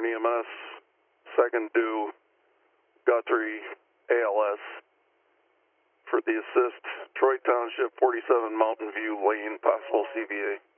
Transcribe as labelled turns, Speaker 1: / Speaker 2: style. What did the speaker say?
Speaker 1: Northern EMS, second due, Guthrie, ALS. For the assist, Troy Township, 47 Mountain View Lane, possible CVA.